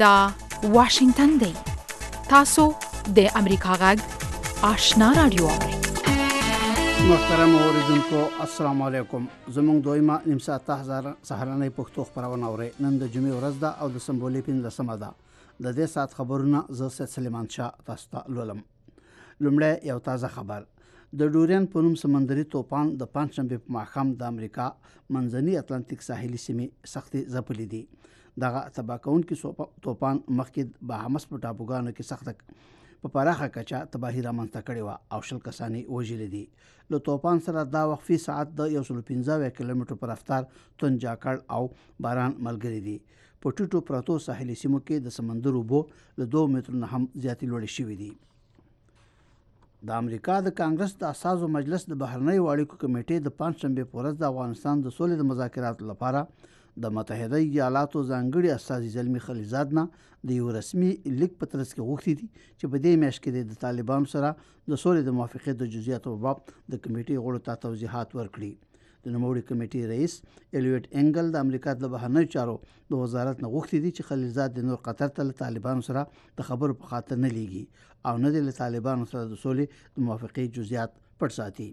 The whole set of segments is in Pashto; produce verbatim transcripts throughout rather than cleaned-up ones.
دا واشنگتن دی. تاسو د امریکا غږ آشنا رادیو اورئ. محترم اوریدونکو السلام علیکم. زموږ دویمه نیم ساعته سهارنۍ پښتو خپرونه اورئ. نن د جمعې ورځ ده او د سمبولې پنځلسمه ده. د دې ساعت خبرونه زه سید سلیمان شاه تاسو ته لولم. لومړی یو تازه خبر. د ډوریان په نوم سمندري طوفان د پنځشنبې په ماښام د امریکا منځني اتلانتیک ساحلي سیمې سختې ځپلې دي. دغه تباه کوونکي طوفان مخکې بهامس په ټاپوګانو کې سخته په پراخه کچه تباهي رامنځته کړې وه او شل کسان یې وژلي دي. له طوفان سره دا وخت فی ساعت د یو سل پنځه اویا کیلومترو په رفتار توند جاکړ او باران ملګري دي. په ټیټو پرتو ساحلي سیمو کې د سمندر اوبه له دوه مترو نه هم زیاتې لوړې شوي دي. د امریکا د کانګرس د اساسو مجلس د بهرنیو اړیکو کمیټې د پنځشنبې په ورځ د افغانستان د سولې د مذاکراتو لپاره د متحده ایالاتو ځانګړي استازي زلمي خلیزاد نه د یو رسمي لیک په ترڅ کې غوښتي دي چې په دې میاشت کې د طالبانو سره د سولې د موافقې د جزئیاتو په باب د کمیټې غړو ته توضیحات ورکړي. د نوموړي کمیټې رئیس الیوټ انګل د امریکا د بهرنیو چارو د وزارت نه غوښتي دي چې خلیزاد د نور قطر ته له طالبانو سره د خبرو په خاطر نه لیږي او نه د له طالبانو سره د سولې د موافقې جزئیات پټ ساتي.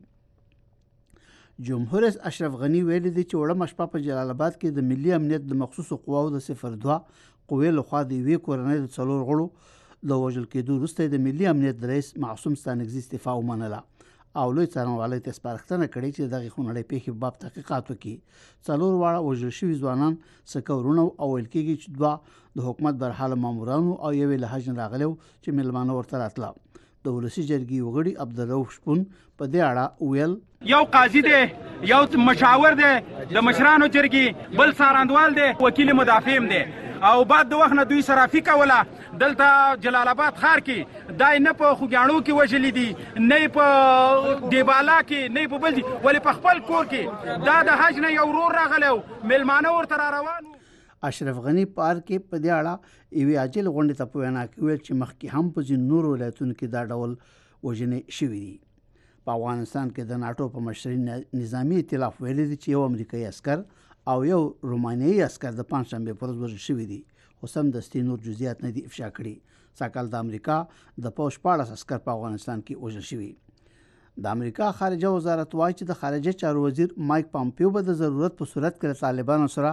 جمهور رئیس اشرف غنی ویلي دی چې وړمه شپه په جلال آباد کې د ملي امنیت د مخصوصو قواو د صفر دوه قوې لخوا د یوې کورنۍ د څلور غړو د وژل کېدو وروسته د ملي امنیت د رئیس معصوم ستانکزي استعفا ومنله او لوی څارنوالۍ ته سپارښتنه کړې چې دغې خونړۍ پیښې په باب تحقیقات وکړي. څلور واړه وژل شوي ځوانان سکه ورونه او ویل کېږي چې دوه د حکومت برحاله مامورانو او یو یې له حج نه راغلی و چې میلمانه ورته راتله. د ولسي جرګې وغړي عبدالرؤف شپون په دې اړه ویل یو قاضي دی، یو مشاور دی د مشرانو جرګې، بل څارندوال دی، وکیل مدافعم دی او بعد د وخت نه دوی صرافي کوله. دلته جلال آباد ښار کې دای نه په خوږیاڼو کې وژلي دي، نه په دیبالا کې، نه په بل ځای، ولې په خپل کور کې دا د حج نه یو ورور راغلی و میلمانه ورته را روان و. اشرف غنی پارک کې په دې اړه یوې عاجل غونډې ته په وینا کې ویل چې مخکې هم په ځینو نورو ولایتونو کې دا ډول وژنې شوي دي. په افغانستان کې د ناټو په مشرۍ نظامي ائتلاف ویلي دي چې یو امریکایي عسکر او یو رومانیایي عسکر د پنځشنبې په ورځ وژل شوي دي، خو سمدستي نور جزئیات نه دي افشا کړي. سږکال د امریکا د پوځ شپاړس عسکر په افغانستان کې وژل شوي. د امریکا خارجه وزارت وایي چې د خارجه چارو وزیر مایک پامپیو به د ضرورت په صورت کې له طالبانو سره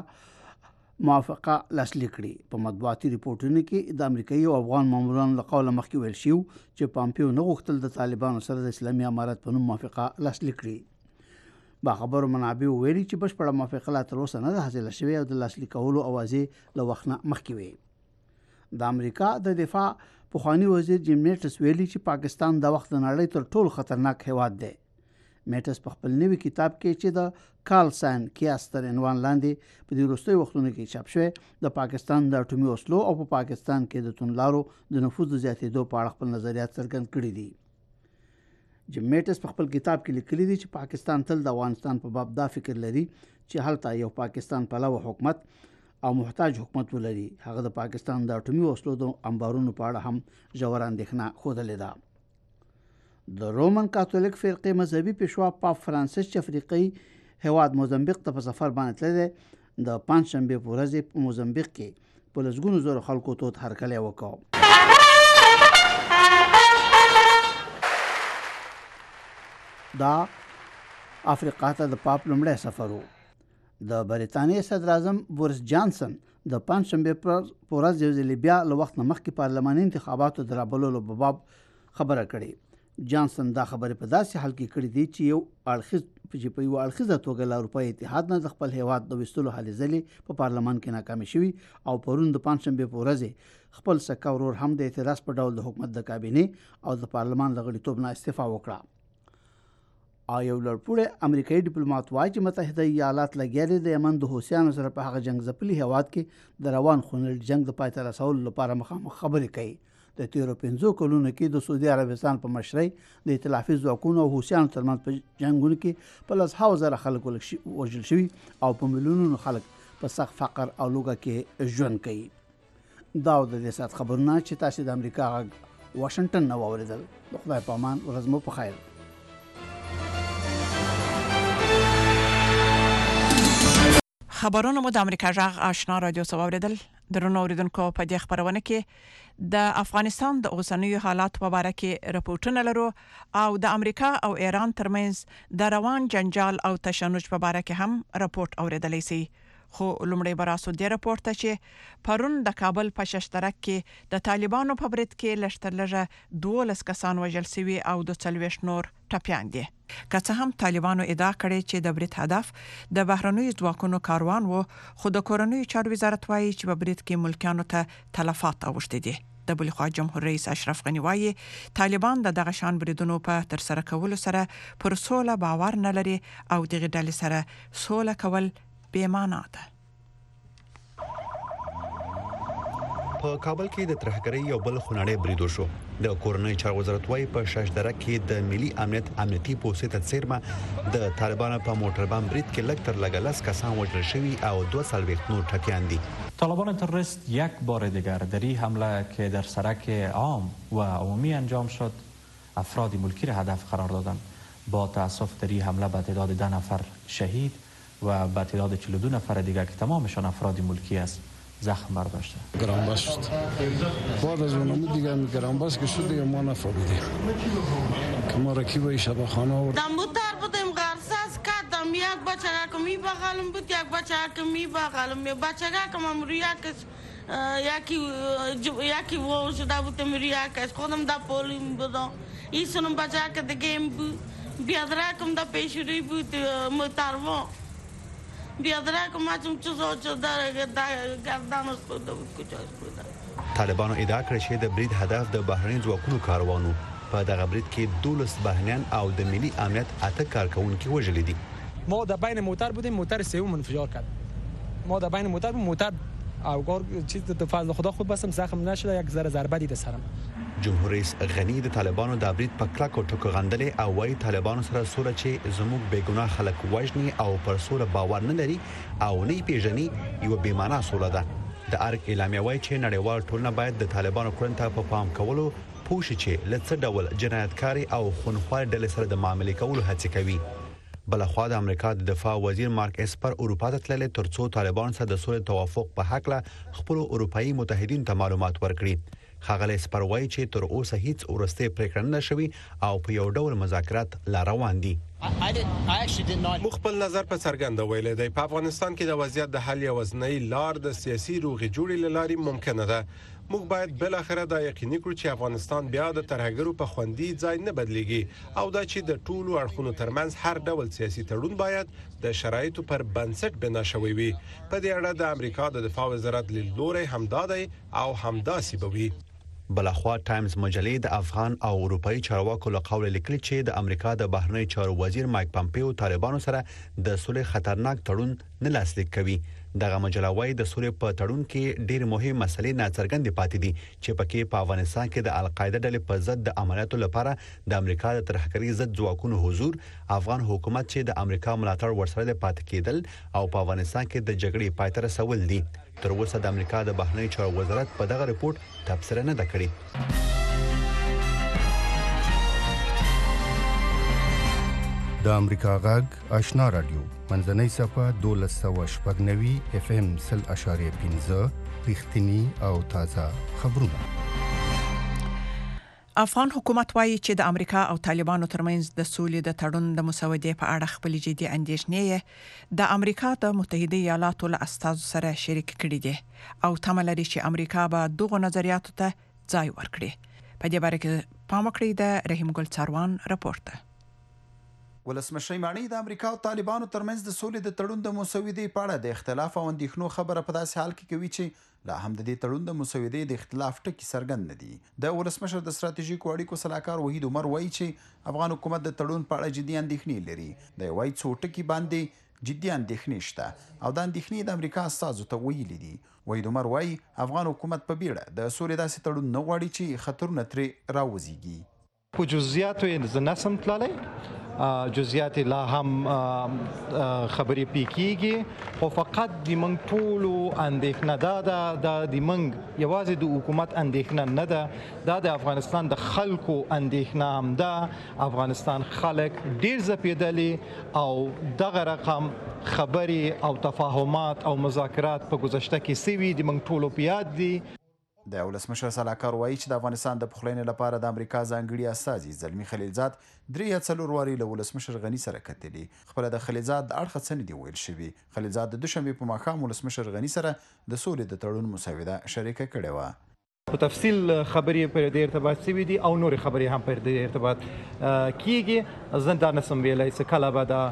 موافقه لاسلیک کړي. په مطبوعاتي ریپورټونو کې د امریکایي او افغان مامورانو له قوله مخکې ویل شوي چې پامپیو نه غوښتل د طالبانو سره د اسلامي امارت په نوم موافقه لاسلیک کړي. باخبرو منابعو ویلي چې بشپړه موافقه لا تر اوسه نه ده حاصله شوې او د لاسلیک کولو اوازې له وخت نه مخکې وې. د امریکا د دفاع پخواني وزیر جیم میټس ویلي چې پاکستان د وخت د نړۍ تر ټولو خطرناک هیواد دی. میټس په خپل نوي کتاب کې چې د کارل ساین کیاس تر عنوان لاندې په دې وروستیو وختونو کې چاپ شوی د پاکستان د اټومي وسلو او په پا پاکستان کې د توندلارو د نفوذ د زیاتېدو په اړه خپل نظریات څرګند کړي دي. جیم میټس په خپل کتاب کې لیکلي دي چې پاکستان تل د افغانستان په باب دا فکر لري چې هلته یو پاکستان پلوه حکومت او محتاج حکومت ولري. هغه د پاکستان د اټومي وسلو د انبارونو په اړه هم ژوره اندېښنه ښودلې ده. د رومن کاتولیک فرقې مذهبي پیشوا پاپ فرانسیس چې افریقایي هیواد موزمبیق ته په سفر باندې تللی د پنځشنبې په ورځ په موزمبیق کې په لسګونو زرو خلکو تود هرکلی وکړ. دا افریقا ته د پاپ لومړی سفر و. د بریتانیې صدر اعظم بوریس جانسن د پنځشنبې په ورځ یو ځل بیا له وخت نه مخکې پارلماني انتخاباتو د رابللو په باب خبره کړې. جانسن دا خبرې په داسې حال کې کړې دي چې یو اړخیز چې په یو اړخیزه توګه له اروپایي اتحاد نه د خپل هیواد د ویستلو هلې ځلې په پارلمان کې ناکامې شوي او پرون د پنځشنبې په ورځ خپل سکه ورور هم د اعتراض په ډول د حکومت د کابینې او د پارلمان له غړیتوب نه استعفا وکړه. او یو لړپوړی امریکایي ډیپلوماټ وایي چې متحده ایالات لګیا دي د یمن د حوثیانو سره په هغه جنګ ځپلي هیواد کې د روان خونړي جنګ د پای ته رسولو لپاره مخامخ خبرې کوي. د تیرو پنځو کلونو کې د سعودي عربستان په مشرۍ د ائتلافي ځواکونو او حوثیانو ترمنځ په جنګونو کې په لسهاوو زره خلک وژل شوي او په میلیونونو خلک په سخت فقر او لوږه کې ژوند کوي. دا د دې ساعت خبرونه چې تاسو د امریکا غږ واشنگټن نه واوریدل. د خدای په امان، ورځ مو په خیر. خبرونه مو د امریکا جغ آشنا رادیو سواوریدل درنو اوریدونکو په دې خبرونه کې د افغانستان د اوسنیو حالات په اړه کې راپورټونه لرو او د امریکا او ایران ترمنځ د روان جنجال او تشنج په اړه کې هم راپورټ اوریدلای شي خو لومړی براسو د راپورټ چې پرون د کابل په ششترک کې د طالبانو په برید کې لشترلږه دولس کسان وژل شوي او د څلوېښت نور ټپیان دي که څه هم طالبانو ادعا کړې چې د برید هدف د بهرنیو ځواکونو کاروان وو خو د کورنیو چارو وزارت وایي چې په برید کې ملکیانو ته تلفات اوښتي دي د بل خوا جمهور رئیس اشرف غنی وایي طالبان د دغه شان بریدونو په تر سره کولو سره پر سوله باور نه لري او دغه ډلې سره سوله کول بیمانه ده. په کابل کې د ترهګرۍ یو بل خونړی برید وشو. د کورنۍ چارو وزارت وايي په شاشدره کې د ملي امنیت امنیتي پولیسو ته څیرمه د طالبانو په موټر بم برید کې لږ تر لږه لس کسان وژل شوي او دو څلوېښت نور ټپیان دي. طالبان تروریست یک بار دیگر در این حمله که در سرک عام و عمومی انجام شد افراد ملکی را هدف قرار دادند. با تأسف در این حمله به تعداد ده نفر شهید و به تعداد چهل و دو نفر دیگر که تمامشان افراد ملکی است زخم برداشته. گرانبست شد. بعد از اون دیگه گرانبست که شد دیگه ما نفهمیدیم که ما رکیب شبخانه آورد. دم موتر بودیم غرساز کردم یک بچه که می بغلم بود یک بچه که می بغلم بچه که من روی کس یکی یکی وو شده بودم روی کس خودم دا پولیم بودم ایشون بچه که دیگه بود بیادرکم دا پیشوری بود موتروا بیادرکم ماچم چوزو چودار گردان اسپوده بود کجا اسپوده. طالبانو ادعا کړې چې د برید هدف د بهرني ځواکونو کاروانو په دغه برید کې دولس بهرنیان او د ملي امنیت اته کارکونکي وژل دي. ما در بین موتر بودیم موتر سوم انفجار کرد. ما در بین موتر موتر اوگار چیز تو فضل خدا خود بسم زخم نشده یک ذره ضربه دید سرم. جمهور رئیس غنی د طالبانو د برید په کلکو ټکو غندلې او وايي طالبانو سره سوله چې زموږ بیګناه خلک وژني او پر سوله باور نه لري او نه پیژني یو بیمانه سوله ده. د ارګ اعلامیه وايي چې نړیوال ټولنه باید د طالبانو کړنو ته په پام کولو پوه شي چې له څه ډول جنایتکاري او خونخوار ډلې سره د معاملې کولو هڅه کوي. بلخوا د امریکا د دفاع وزیر مارک اسپر اروپا ته تللی ترڅو طالبان سره د سولې توافق په حق له خپل اروپאי متحدین ته معلومات ورکړي. ښاغلی اسپر وایي چې تر اوسه هیڅ ورستۍ پریکړه نه شوې او په یو ډول مذاکرات لا روان دي. مو خپل نظر په څرګنده ویلي دی په افغانستان کې د وضعیت د حل یوازینۍ لار د سیاسي روغې جوړې له لارې ممکنه ده. موږ باید بل اخره دا یقیني کړو چې افغانستان بیا د ترهګرو په خوندي ځای نه بدلیږي او دا چې د ټولو اړخونو ترمنځ هر ډول سیاسي تړون باید د شرایطو پر بنسټ بنا شوی وي. په دې اړه د امریکا د دفاع وزارت لیدلوری همدا دی او همداسې به وي. بلخوا ټایمز مجلې د افغان او اروپאי چارواکو له قوله لیکلي چې د امریکا د بهرنی چارو وزیر مایک پامپیو طالبانو سره د صلح خطرناک تړون نه لاسلیک کوي. دغه مجله وايي د صلح په تړون کې ډېر مهم مسلې ناڅرګندې پاتې دي چې پکې په افغانستان کې د القاعده ډلې په ضد د عملیاتو لپاره د امریکا د ترهګرۍ ضد ځواکونو حضور، افغان حکومت چې د امریکا ملاتړ ورسره پاتې کېدل او په افغانستان کې د جګړې پای ته رسول دي. تر اوسه د امریکا د بهرنی چارو وزارت په دغه ریپورت تبصره نه ده کړې. د امریکا غږ آشنا رادیو منځنۍ صفحه دولس سوه شپږ نوي اف ام سل اشاریه پنځه رښتینی او تازه خبرونه. افغان حکومت وایي چې د امریکا او طالبانو ترمنځ د سولې د تړون د مسودې په اړه خپل جدي اندېښنې د امریکا د متحده ایالاتو له استازو سره شریک کړي دي او تمه لري چې امریکا به دغه نظریاتو ته ځای ورکړي. په دې باره کې پام وکړئ د رحیم ګل څاروان راپورټ ده. ولسمشر مانی د امریکا او طالبانو ترمنځ د سولې د تړون د مسودې په اړه د اختلاف او اندېښنو خبره په داسې حال کې کوي چې لا هم د دې تړون د مسودې د اختلاف ټکي څرګند نه دي. د ولسمشر د ستراتیژیکو اړیکو سلاکار وحید عمر وایي چې افغان حکومت د تړون په اړه جدي اندېښنې لري. د وایي څو ټکي باندې جدي اندېښنې شته او د اندېښنې د امریکا استازو ته ویلي دي. وحید عمر وایي افغان حکومت په بیړه د سولې داسې تړون نه غواړي چې خطرونه ترې راوزیږي. په جزئیاتو یې زه نسم تللی، جزئیات لا هم خبرې پې کېږي، خو فقط د موږ ټولو اندېښنه دا ده، دا د موږ یوازې د حکومت اندېښنه نه ده، دا د افغانستان د خلکو اندېښنه هم ده. افغانستان خلک ډېر ځپېدلي او دغه رقم خبرې او تفاهمات او مذاکرات په گذشته کې سوي د موږ ټولو په یاد دي. د ولسمشر سلاکار وایي چې د افغانستان د پخلاینې لپاره د امریکا ځانګړي استازي زلمي خلیلزاد درې یا څلور وارې له ولسمشر غني سره کتلي. خپله د خلیلزاد د اړخه څه نه دي ویل شوي. خلیلزاد د دوشنبې په ماښام ولسمشر غني سره د سولې د تړون مسوده شریکه کړې وه. په تفصیل خبرې پر دې ارتباط شوي دي او نورې خبرې هم پر دې ارتباط کیږي. زه دا نسم ویلی چې کله به دا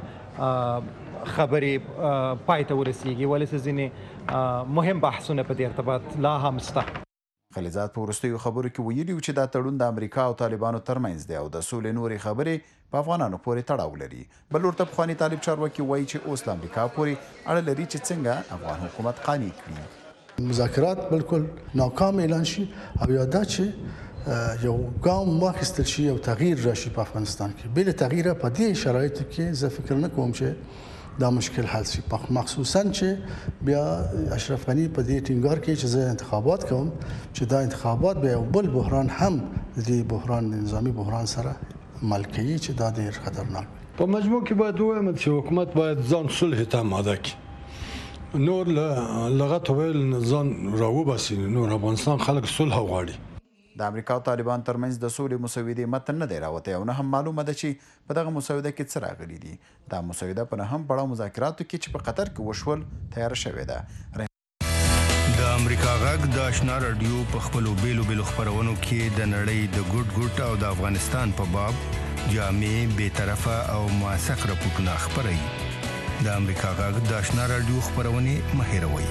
خبرې پای ته ورسیږي، ولې ځینې مهم بحثونه په دې ارتباط لا هم شته. خلیلزاد په وروستیو خبرو کې ویلي و چې دا تړون د امریکا او طالبانو ترمنځ دی او د سولې نورې خبرې په افغانانو پورې تړاو لري. بل ورته پخواني طالب چارواکي وایي چې اوس له امریکا پورې اړه لري چې څنګه افغان حکومت قانع کړي. مذاکرات بالکل ناکام اعلان شي او یا دا چې یو ګام واخیستل شي او تغییر راشي په افغانستان کې. بل تغییر په دې شرایطو کې زه فکر نه کوم چې دا مشکل حل شي، مخصوصا چې بیا اشرف غني په دې ټینګار کې چې زه انتخابات کوم چې دا انتخابات به یو بل بحران هم د بحران نظامی بحران سره مل کوي چې دا ډېر خطرناک دی. په مجموع کې باید ووایم چې حکومت باید ځان صلح ته آماده کړي، نور له لغت ویل ځان راوباسي. نور افغانستان خلک صلح غواړي. د امریکا او طالبان ترمنځ د سولې مسودې متن نه دی راوتی او نه هم معلومه ده چې په دغه مسوده کې څه راغلي دي. دا مسوده په نهم پړاو مذاکراتو کې چې په قطر کې وشول تیار شوې ده. د امریکا غږ د آشنا رادیو په خپلو بیلو بیلو خپرونو کې د نړۍ د ګوټ ګوټ او د افغانستان په باب جامع، بیطرفه او موثق راپورټونه خپروي. د امریکا غږ د آشنا رادیو خپرونې مه هېروئ.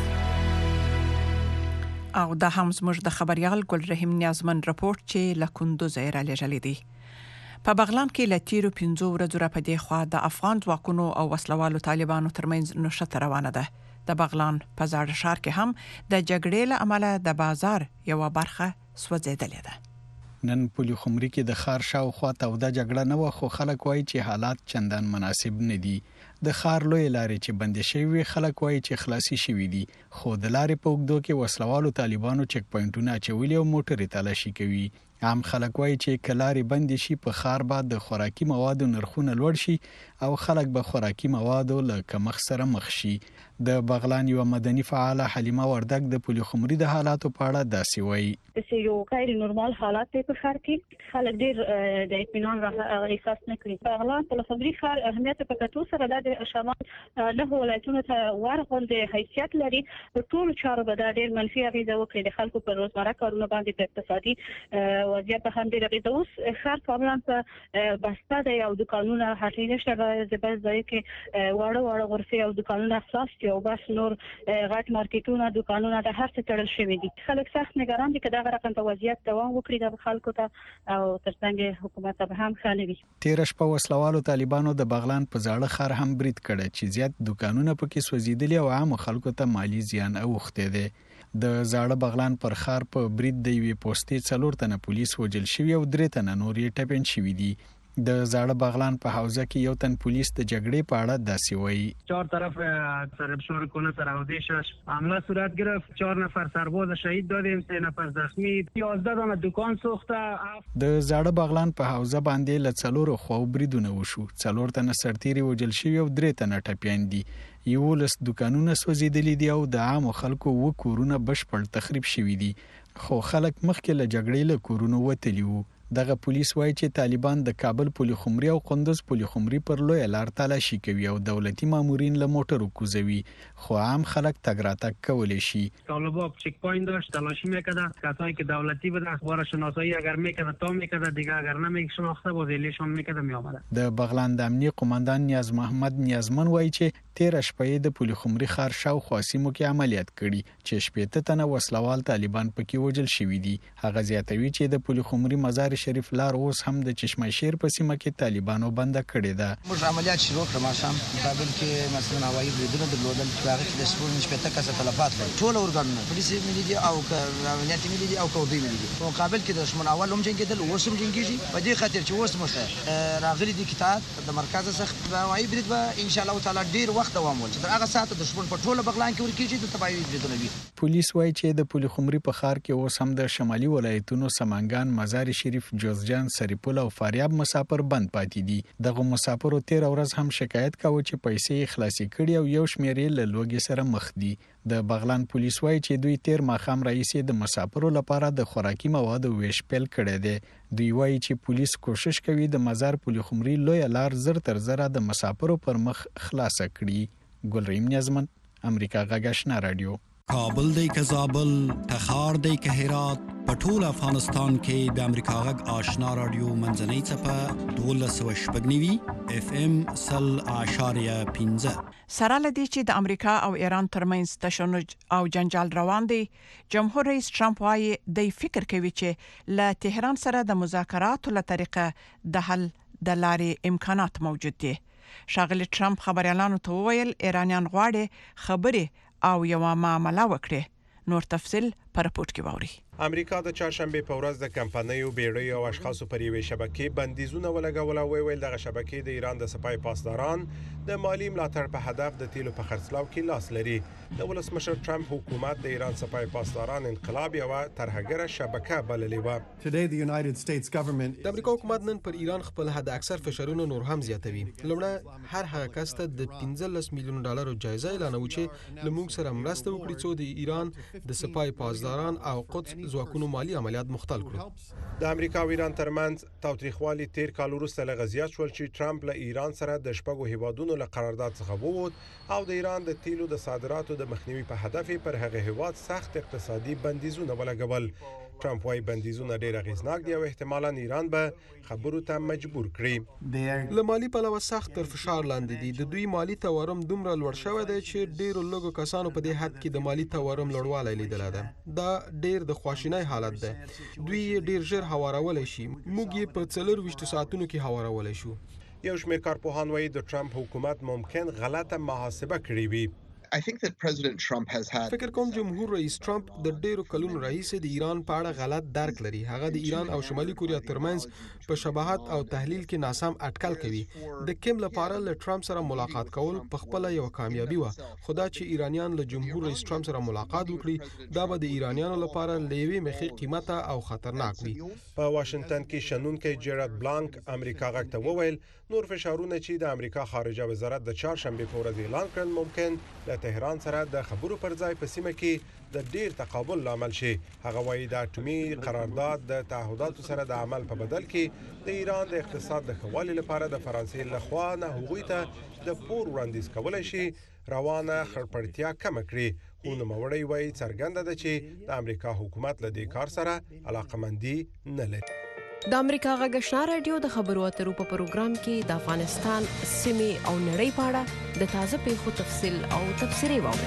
او دا هم زموږ د خبريال ګل رحیم نیازمن راپورټ چې له کندوز را لېږلی دی. په بغلان کې له تیرو پنځو ورځو راپدې خوا د افغان ځواکونو او وسلوالو طالبانو ترمنځ نښته روانه ده. د بغلان په زاړه ښار کې هم د جګړې له امله د بازار یوه برخه سوځېدلې ده. نن پولي خمري کې د ښار شاوخوا توده جګړه نه وه، خو خلک وایي چې حالات چندان مناسب نه دي. د ښار لوی لارې چې بندې شوي خلک وایي چې خلاصي شوي دي، خو د لارې په اوږدو کې وسلوالو طالبانو چک پوینټونه اچولي او موټرې تالاشي کوي. عام خلک وایي چې که لارې بندې شي په ښار به د خوراکي موادو نرخونه لوړ شي او خلک به خوراکي موادو له کمښت سره مخ شي. د بغلان یو مدني فعاله حلیمه وردګ د پولي خمري د حالاتو په اړه داسې وایي. چې یو غیر نورمال حالات دی په ښار کې، خلک ډېر د اطمینان احساس نه کوي. بغلان پولي خمري ښار اهمیت په کتو سره د شمال له ولایتونو ته ورغونډې حیثیت لري. په ټولو چارو به دا ډېر منفي اغېزه وکړي د خلکو پر روزمره کارونو باندې، په اقتصادي وضعیت هم ډېر اغېزه. اوس ښار کاملا په بسته دی او دوکانونه هټۍ نشته، زبر ځای کې واړه واړه غرفې او دوکانونه خلاص دي او بس نور غټ مارکیټونه دوکانونه د هر څه تړل شوي دي. خلک سخت نگران دي که دغه رقم په وضعیت دوام وکړي د خلکو ته او ترڅنګ حکومت ته هم ښه نه وي. تېره شپه وسلوالو طالبانو د بغلان په زاړه ښار هم برید کړی چې زیات دوکانونه پکې سوځېدلي او عامو خلکو ته مالي زیان اوښتی دی. د زاړه بغلان پر ښار په برید د یوې پوستې څلور تنه پولیس وژل شوي او درې تنه نور یې ټپیان شوي دي. د زاړه بغلان په حوزه کې یو تن پولیس د جګړې په اړه داسې وایي. چهار طرف سرب شور کنه سراوده شش حمله صورت گرفت، چهار نفر سرباز شهید دادیم، سه نفر زخمی، یازده دانه دکان سوخته. د زاړه بغلان په حوزه باندې له څلورو خواو بریدونه وشو، څلور تنه سرتیري وژل شوي او درې تنه ټپیان دي. یولس دکانونه سوځېدلي دي او د عامو خلکو اووه کورونه بشپړ تخریب شوي دي، خو خلک مخکې له جګړې له کورونو وتلي وو. دغه پولیس وایي چې طالبان د کابل پولي خمري او قندوز پولي خمري پر لوی لار تالاشي کوي او دولتي مامورین له موټرو کوزوي، خو عام خلک تګ راتګ کولی شي. طالبان چک پوینت داشت، تلاشی میکرده، کسایی که دولتی بود اخبار شناسایی اگر میکرده تا میکرده، دیگه اگر نمیشناخته بود ایلیشون میکرده میآمده. د بغلان د امنیه قومندان نیاز محمد نیازمن وایي چې تیر شپه د پولخمري خار شاوخوا سیمو کې عملیات کړي چې شپږ تنه وسلوال طالبان پکې وژل شوي دي. هغه زیاتوي چې د پولخمري مزار شریف لار اوس هم د چشمه شیر په سیمه کې طالبانو بند کړې ده. موږ عملیات شروع کړم شام مقابل کې مثلا هوایي بریدونه درلودل چې هغه کې د شپږ شپږ کسه تلفات لري. ټول اورګانونه پولیس ملي دي او امنیتي ملي دي او کوبي ملي دي. په مقابل کې د دشمن اول هم جنگیدل اوس هم جنگیږي. په دې خاطر چې اوس موږ راغلي دي کتاب د مرکز څخه هوایي برید به ان شاء الله تعالی ډیر وخت دوام ولري. تر هغه ساعت د دشمن په ټوله بغلان کې ورکیږي د تباہي بریدونه وي. پولیس وایي چې د پولخمري په خار کې اوس هم د شمالي ولایتونو سمنګان، مزار شریف، جوزجان، سریپول او فاریاب مسافر بند پاتې دي. دغه مسافرو تیر ورځ هم شکایت کاوه چې پیسې خلاصي کړي او یو شمېر یې له لوږې سره مخ دي. د بغلان پولیس وایي چې دوی تیر ماښام راهیسې د مسافرو لپاره د خوراکي موادو ویش پیل کړی دی. دوی وایي چې پولیس کوشش کوي د مزار پولخمري لویه لار زر تر زره د مسافرو پر مخ خلاصه کړي. ګلریم نیازمن، امریکا غږ آشنا رادیو. کابل دی که زابل، تخار دی که هرات، په ټول افغانستان کې د امریکا غږ آشنا رادیو منځنۍ څپه دولس سوه شپږ نوي اف ام سل اعشاریه پنځه. سره لدی چې د امریکا او ایران ترمنځ تشنج او جنجال روان دی، جمهور رئیس ټرمپ وايي د فکر کوي چې له تهران سره د مذاکراتو له طریقه د حل د لارې امکانات موجود دي. ښاغلي ټرمپ خبريالانو ته وویل ایرانیان غواړي خبرې او یو معامله وکړي. نور تفصیل پر رپورت کې ووري. امریکا د چهارشنبه په ورځ د کمپنیو بیړۍ او اشخاصو پر یوې شبکې بندیزونه ولګول او ویل دغه شبکې د ایران د سپای پاسداران د مالی ملاتړ په هدف د تیلو په خرڅلاو کې لاس لري. د ولسمشر ټرمپ حکومت د ایران سپای پاسداران انقلاب یو ترهګره شبکه بللې و. د امریکا حکومت نن پر ایران خپل حد اکثر فشارونه نور هم زیاتوي. لومړی هر هغه کس ته د پنځلس میلیون ډالر جایزه اعلانوي چې لموږ سره مرسته وکړي څو د ایران د سپای پاسداران او قدس ځواکونو مالی عملیات مختل کړو. د امریکا او ایران ترمنځ تاوتریخوالي تیر کال وروسته لغزيات شول چې ټرمپ له ایران سره د شپږو هیوادونو له قرارداد څخه ووت او د ایران د تیلو د صادراتو د مخنیوي په هدف پر هغه هیواد سخت اقتصادي بندیزونه ولګول. ټرمپ وايي بندیزونه ډېر اغیزناک دي او احتمالاً ایران به خبرو ته مجبور کړي. له مالی پلوه سخت تر فشار لاندې دي. د دوی مالی تورم دومره لوړ شوی دی چې ډېرو لږو کسانو په دې حد کې د مالی تورم لوړوالی لیدلی ده. دا ډېر د خواشینۍ حالت ده. دوی یې ډېر ژر هوارولی شي. موږ یې په څلور ویشتو ساعتونو کې هوارولی شو. یو شمېر کارپوهان وايي د ټرمپ حکومت ممکن غلطه محاسبه کړې وي. I think that President Trump has had فکر کوم جمهور رئیس ټرمپ د ډیرو کلونو راهیسې د ایران په اړه غلط درک لري. هغه د ایران او شمالي کوریا ترمنځ په شباهت او تحلیل کې ناسم اټکل کوي. د کیم لپاره له ټرمپ سره ملاقات کول په خپل یو کامیابی و. خدا چې ایرانیان له جمهور رئیس ټرمپ سره ملاقات وکړي دا به د ایرانیانو لپاره لوی مخي قیمته او خطرناک وي. په واشنگټن کې شنونکو جیراد بلانک امریکا غږ ته وویل نور فشارونه چې د امریکا خارجه وزارت د چهارشنبه په ورځ اعلان کړل ممکن له تهران سره د خبرو پر ځای په سیمه کې د ډیر تقابل لامل شي. هغه وایي د اټومي قرارداد د تعهداتو سره د عمل په بدل کې د ایران د اقتصاد د ښه والي لپاره د فرانسې لخوا نه هغوی ته د پور وړاندیز کولای شي روانه خړپړتیا کم کړي. خو نوموړی وایي څرګنده ده چې د امریکا حکومت له دې کار سره علاقمندي نه لري. د امریکا غږ آشنا رادیو د خبرو اترو په پروګرام کې د افغانستان سیمې او نړۍ په اړه د تازه پیښو تفصیل او تبصرې واورئ.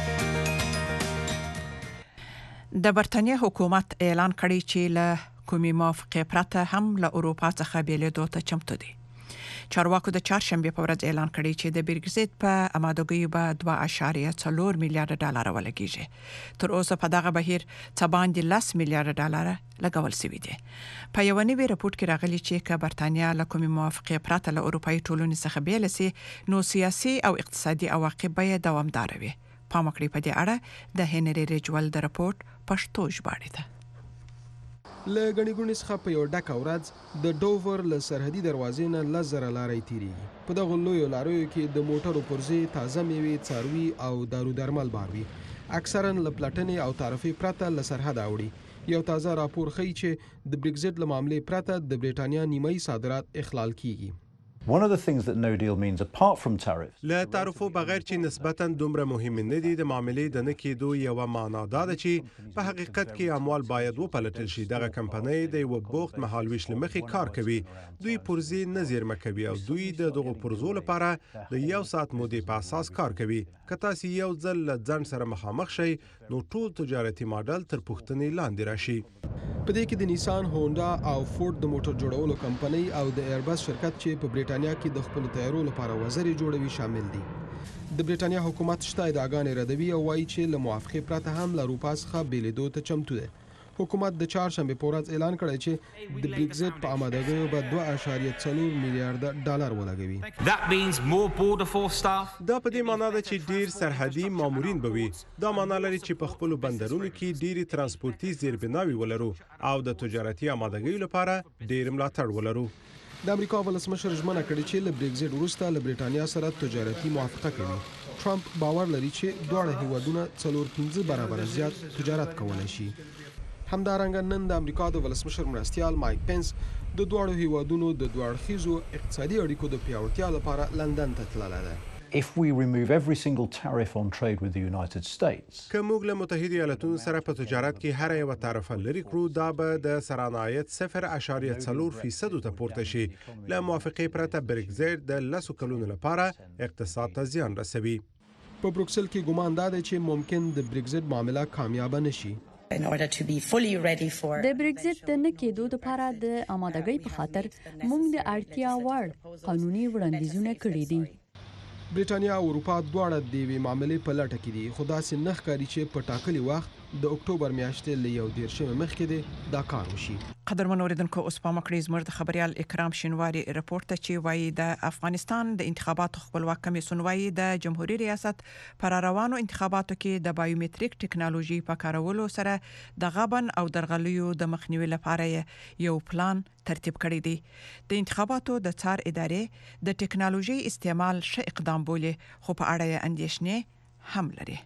د برتانیې حکومت اعلان کړی چې له کومې موافقې پرته هم له اروپا څخه بیلېدو ته چمتو دي. چارواکو د چهارشنبه په ورځ اعلان کړی چې د برګزیت په امادګۍ به دوه اعشاریه څلور میلیارډ ډالر ولګیږي. تر اوسه په دغه بهیر څه باندې لس میلیارډ ډالر لګول شوي دي. په یو نوي راپور کې راغلي چې که برتانیا له کومې موافقې پرته له اروپایي ټولنې څخه بیل شي نو سیاسي او اقتصادي عواقب به دوامدار وي. پام وکړئ په دې اړه د هنري ریجول د راپور پښتو ژباړه ده. له غنی ګونی څخه په یو ډک ورځ د ډوور له سرحدي دروازې نه لزر لارې تیریږي. په دغه لوی لاریو کې د موټرو پرځې تازه میوې، څاروي او دارو درمل باروي. اکثرا له پلټنې او تعرفې پرته له سرحد اوړي. یو تازه راپور ښیي چې د برګزیت له معاملې پرته د برېټانیا نیمایي صادرات اخلال کیږي. One of the things that no deal means apart from tariffs له تعرفو بغیر چې نسبتا دومره مهم نه دي د معاملې د نه کېدو یو معنا دا ده چې په حقیقت کې اموال باید وپلټل شي. دغه کمپنۍ د یو بوخت مهالويش لمخې کار کوي. دوی پرزي نه زیرمه کوي او دوی د دغه پرزو لپاره د یو ساعت مودې په اساس کار کوي. که تاسو یو ځل له ځان سره مخامخ شئ نو ټول تجارتي ماډل تر پوښتنې لاندې راشي. په دې کې د نیسان، هونډا او فورد د موټر جوړولو کمپنۍ او د ایربس شرکت چې په بریټانیا کې د خپل تیارو لپاره وزرې جوړوي شامل دي. د بریټانیا حکومت شته ادعاګانې ردوي او وایي چې له موافقې پرته هم له اروپا څخه بیلیدو ته چمتو دی. حکومت د چهارشنبه په ورځ اعلان کړی چې د بریگزټ په آمادګیو به دوه اعشاریه څلور میلیارډ ډالر ولګوي. دا په دې معنی ده چې ډیر سرحدي مامورین به وي. دا معنی لري چې په خپل بندرونو کې ډیری ترانسپورتي زیربناوي ولرو او د تجارتي آمادګیو لپاره ډیر ملاتړ ولرو. د امریکا ولسمشر ژمنه کړې چې له بریگزټ وروسته له بریټانیا سره تجارتي موافقه کوي. ټرمپ باور لري چې دواړه هیوادونه څلور پنځه برابر زیات تجارت کولای شي. همدارنګه نن د امریکا د ولسمشر مرستیال مایک پنس د دواړو هیوادونو د دوه اړخیزو اقتصادي اړیکو د پیاوړتیا لپاره لندن ته تللی دی. If we remove every single tariff on trade with the United States, که موږ له متحده ایالاتونو سره په تجارت کې هر یو طرفه لري کړو دا به د سرانه عاید صفر اعشاریه څلور فیصد ته پورته شي. له موافقې پرته بریگزټ د لسو کلونو لپاره اقتصاد ته زیان رسوي. په بروکسل کې ګمان دا دی چې ممکن د بریگزټ معامله کامیاب نشي. د بریگزټ د نه کېدو لپاره د آمادګۍ په خاطر موږ د اړتیا وړ قانوني وړاندیزونه کړي دي. بریټانیا او اروپا دواړه د دې معاملې په لټه کې دي. خو داسې نه ښکاري چې په ټاکلي وخت د اکتوبر میاشتې له یو دیرشمه مخکې دی دا کار وشي. قدرمن اوریدونکو اوس په مکړې زموږ د خبريال اکرام شینواری رپورت ته چې وایي د افغانستان د انتخاباتو خپلواک کمیسیون وایي د جمهوریت ریاست پر روانو انتخاباتو کې د بایومټریک ټکنالوژي په کارولو سره د غبن او درغلیو د مخنیوي لپاره یو پلان ترتیب کړی دی. د انتخاباتو د څار ادارې د ټکنالوژي استعمال ش اقدام بولي خو په اړه اندېښنې هم لري.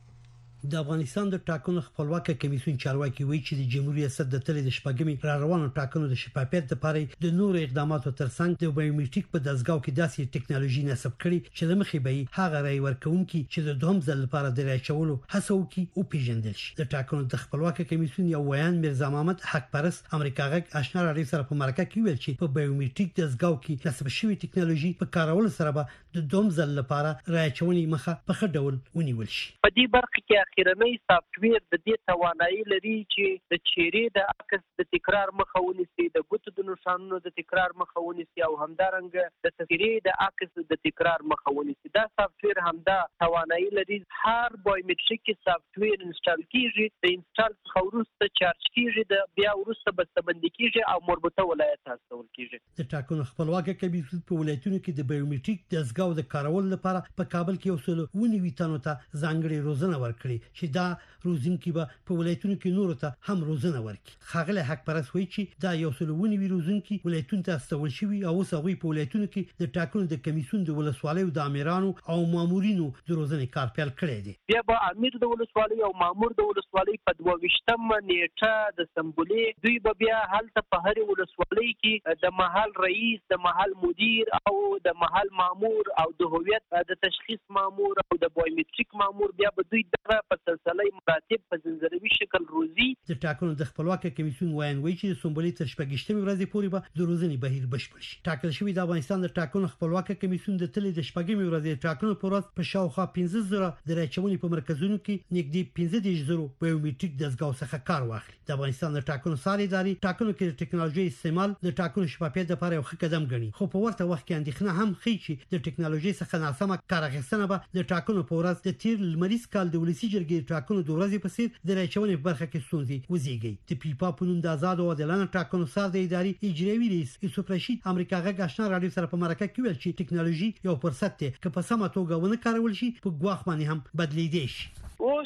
د افغانستان د ټاکنو خپلواک کمیسیون چارواکي وایي چې د جمهوریت ریاست د تل د شپږمې را روانو ټاکنو د شفافیت لپاره د نورو اقداماتو ترڅنګ د بایومټریک په دزګاو کې داسې ټکنالوژي نصب کړي چې د مخې به هغه رای ورکونکي چې د دوهم ځل لپاره د رای چولو هڅه وکړي او پیژندل شي. د ټاکنو د خپلواک کمیسیون یو ویان مرزا محمد حق پرست امریکا غږ آشنا راډیو سره په مرکه کې ویل چې په بایومټریک دزګاو کې نصب شوی ټکنالوژي په کارولو سره به د دوهم ځل لپاره رای چونې مخه په ښه ډول ونیول شي. په دې برخه کې اخیرنۍ سافټویر د دې توانایي لري چې د چیرې د عکس د تکرار مخه ونیسي، د ګوتو د نشانونو د تکرار مخه ونیسي او همدارنګه د تصویرې د عکس د تکرار مخه ونیسي. دا سافټویر همدا توانایي لري. هر بایومټریک سافټویر انسټال کیږي، د انسټال څخه وروسته چارج کیږي، د بیا وروسته بسته‌بندي کیږي او مربوطه ولایت ته استول کیږي. د ټاکنو خپلواک کمیسیون په ولایتونو کې د بایومټریک دزګاو د کارول لپاره په کابل کې یو سل ونیوي تنو ته ځانګړي روزنه ورکړي چې دا روزونکي به په ولایتونو کې نور ته هم روزنه ورکړي. خاغله حق پرست وایي چې دا یو سل ونیوي روزونکي ولایتونو ته استول شوی او اوس هغه په ولایتونو کې د ټاکنو د کمیسیون د ولسوالیو د امیرانو او مامورینو د روزنې کار پیل کړی دی. بیا به امیر د ولسوالۍ او مامور د ولسوالۍ په دوه ویشتمه نیټه د سمبولې دوی به بیا هلته په هر ولسوالۍ کې د محل رئیس، د محل مدیر او د محل مامور او د هویت د تشخیص مامور او د بایومټریک مامور بیا به دوی دغه په سلسله مراتب په زنجیروي شکل روزي. د ټاکنو د خپلواک کمیسیون وایي چې د سمبولې تر شپږشتمې ورځې پورې به د روزنې بهیر بشپړ شي. ټاکل شوی د افغانستان د ټاکنو خپلواک کمیسیون د تل د شپږمې ورځې ټاکنو پر ورځ په شاوخوا پنځه زره د راچونې په مرکزونو کې نږدې پنځه دېرش زره بایومټریک دزګاو څخه کار واخلي. د افغانستان د ټاکنو ساري ادارې ټاکنو کې د ټکنالوژي استعمال د ټاکنو شفافیت لپاره یو ښه قدم ګڼي، خو په ورته وخت کې اندېښنه هم ښیي چې د ټکنالوژي څخه ناسمه کار اخیستنه به د ټاکنو په ورځ د تیر لمریز کال د ولسی جرګې ټاکنو د ورځې په څیر د راچونې په برخه کې ستونزې وزېږي. د پیپا په نوم د آزاد او عادلانه ټاکنو سار د ادارې اجرایي رئیس یوسف رشید امریکا غږ آشنا راډیو سره په مرکه کې ویل چې ټکنالوژي یو فرصت دی که په سمه توګه ونه کارول شي په ګواښ باندې هم بدلیدي شي. اوس د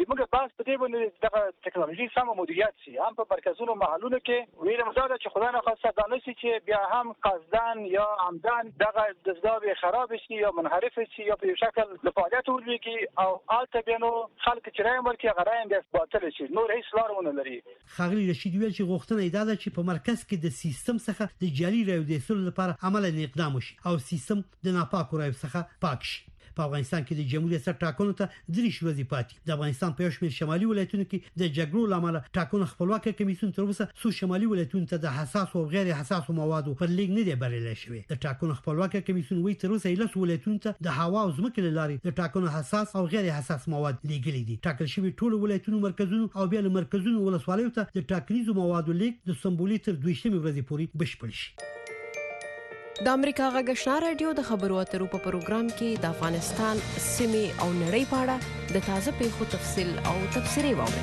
موږ بحث په دې باندې دغه ټکنالوژي سم مدیریت شي هم په مرکزونو محلونو کې ویلم زاده چې خدای نه خواسته دانشي چې بیا هم قصدن یا عمدن دغه دزداب خراب شي یا منحرف شي یا په شکل د فعالیت ولګي او الته بینو خلک چې رایم ورکي غرایم د باطل شي نور هیڅ لارونه لري. خاغلی رشید ویل چې غوښتنه دا ده چې په مرکز کې د سیستم څخه د جعلي رایو د اصول لپاره عمل اقدام وشي او سیستم د ناپاکو رایو څخه پاک شي. په افغانستان کې د جمهوریت سره ټاکنو ته درې ورځې پاتې د افغانستان په شمول شمالي ولایتونو کې د جګړو لامل ټاکنو خپلواکي کمیسیون تر اوسه سو شمالي ولایتونو ته د حساس او غیر حساس موادو پر لیک نه دی بریلی شوی. د ټاکنو خپلواکي کمیسیون وی تر اوسه له ولایتونو ته د هوا او ځمکې لاري د ټاکنو حساس او غیر حساس مواد لیږلي دي. ټاکل شوی ټول ولایتونو مرکزونو او بیا له مرکزونو ولسوالیو ته د ټاکنیزو موادو لیک د سمبولي تر دویشتمې ورځې پورې بشپړ شي. د امریکا غږ آشنا رادیو د خبرو اترو په پروګرام کې د افغانستان سیمې او نړۍ په اړه د تازه پیښو تفصیل او تبصرې واورئ.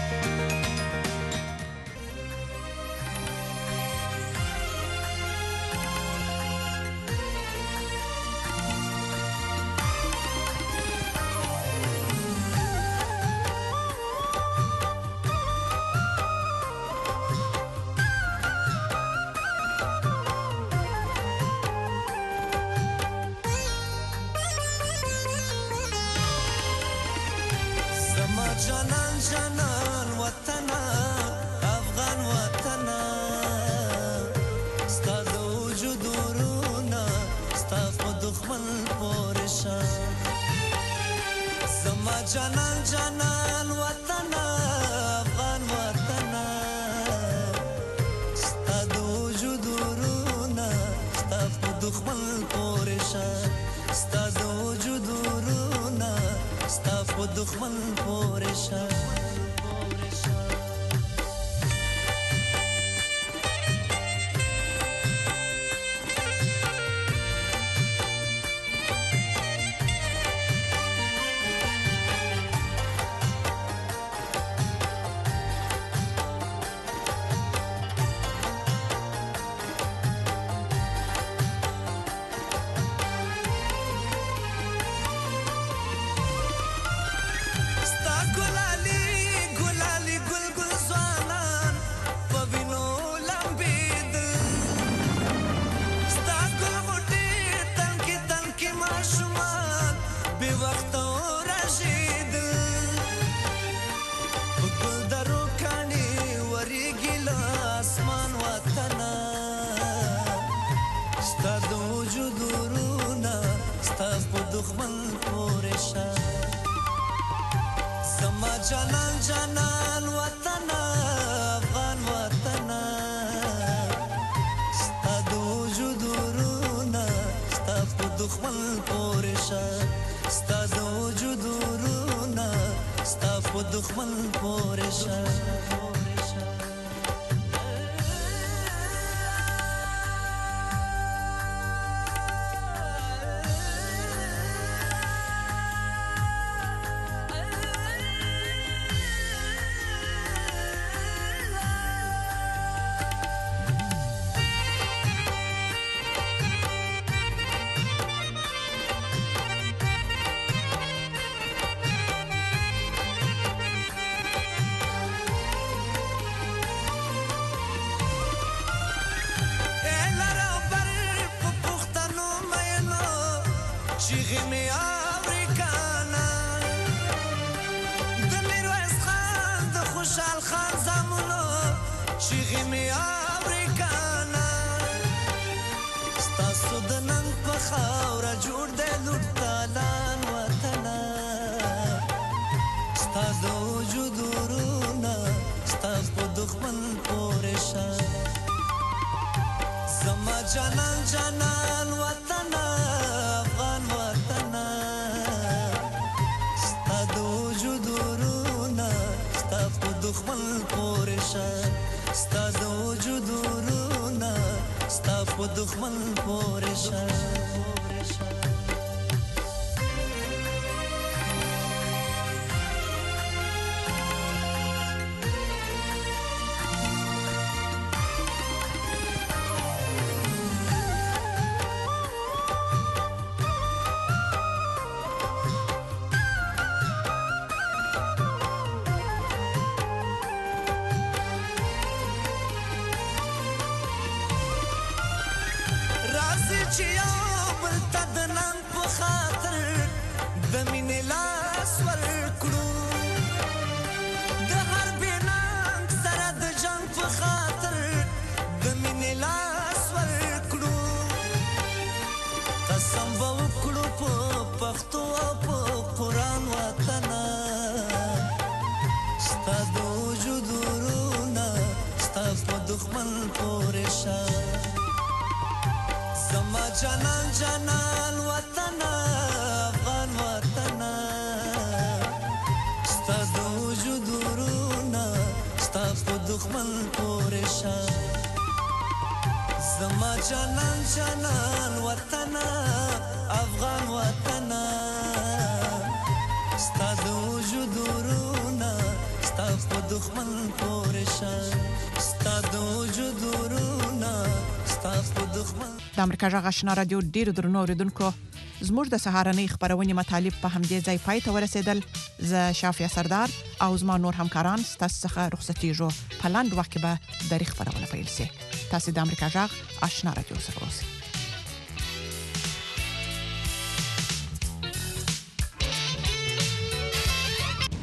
جانان جانان وطنا افغان وطنا ستا د وجود ورونا ستا په دښمن پورشا زما جانان جانان وطنا افغان وطنا ستا د وجود ورونا ستا په دښمن پورشا ستا د وجود ورونا ستا په دښمن پورشا جانان جانان وطنا افغان وطنا ستا د وجود ورونا ستا په دښمن پورشا ستا د وجود ورونا ستا په دښمن پورشا جانان جانان وطنا افغان وطنا ستا د وجود ورونا ستا په دښمن پورشا ستا د وجود ورونا ستا په دښمن پورشا چې یو بل ته د نن په خاطر د مینې لاس ورکړو د هر بېننګ سره د جنګ په خاطر د مینې لاس ورکړو قسم به وکړو په پښتو او په قرآن وطنه ستا د وجود ورونه ستا په دښمن پورې شه زما جانان جانان وطن افغان وطن ستا د وجود ورونه ستا په دښمن پورې شه زما جانان جانان وطن افغان وطن ستا د وجود ورونه ستا په دښمن پورې شه ستا د وجود ورونه ستا په دښمن. د امریکا غږ آشنا رادیو ډیرو درنو اوریدونکو زموږ د سهارنۍ خبرونې مطالب په همدې ځای پای ته ورسېدل. زه شافیا سردار او زما نور همکاران ستاسو څخه رخصتېږو. په لاندې وخت کې به د خبرونه پیل شي. تاسو د امریکا غږ آشنا رادیو سره اوسئ.